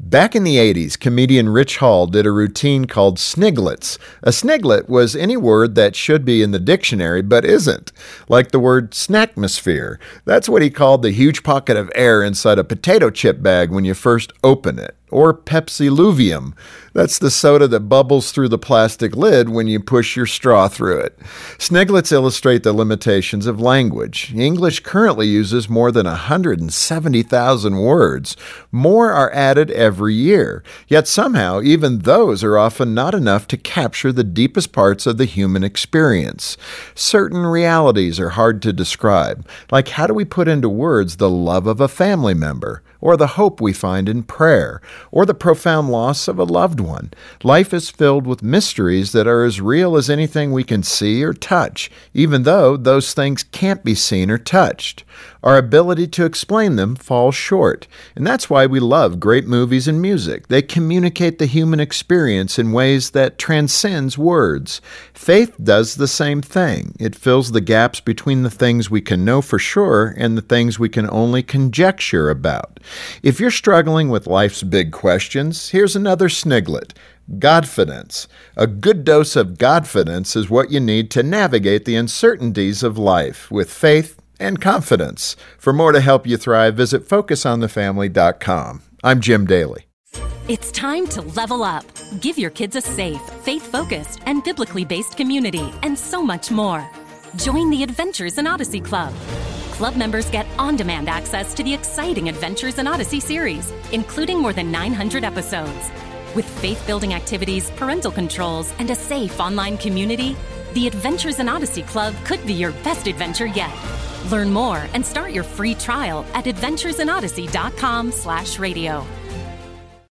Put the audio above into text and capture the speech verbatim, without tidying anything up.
Back in the eighties, comedian Rich Hall did a routine called sniglets. A sniglet was any word that should be in the dictionary but isn't, like the word snackmosphere. That's what he called the huge pocket of air inside a potato chip bag when you first open it. Or Pepsiluvium. That's the soda that bubbles through the plastic lid when you push your straw through it. Sniglets illustrate the limitations of language. English currently uses more than one hundred seventy thousand words. More are added every year. Yet somehow, even those are often not enough to capture the deepest parts of the human experience. Certain realities are hard to describe, like how do we put into words the love of a family member, or the hope we find in prayer, or the profound loss of a loved one. Life is filled with mysteries that are as real as anything we can see or touch, even though those things can't be seen or touched. Our ability to explain them falls short, and that's why we love great movies and music. They communicate the human experience in ways that transcends words. Faith does the same thing. It fills the gaps between the things we can know for sure and the things we can only conjecture about. If you're struggling with life's big questions, here's another sniglet. Godfidence. A good dose of Godfidence is what you need to navigate the uncertainties of life with faith and confidence. For more to help you thrive, visit focus on the family dot com. I'm Jim Daly. It's time to level up. Give your kids a safe, faith-focused, and biblically based community, and so much more. Join the Adventures in Odyssey Club. Club members get on-demand access to the exciting Adventures in Odyssey series, including more than nine hundred episodes. With faith-building activities, parental controls, and a safe online community, the Adventures in Odyssey Club could be your best adventure yet. Learn more and start your free trial at adventures in odyssey dot com slash radio.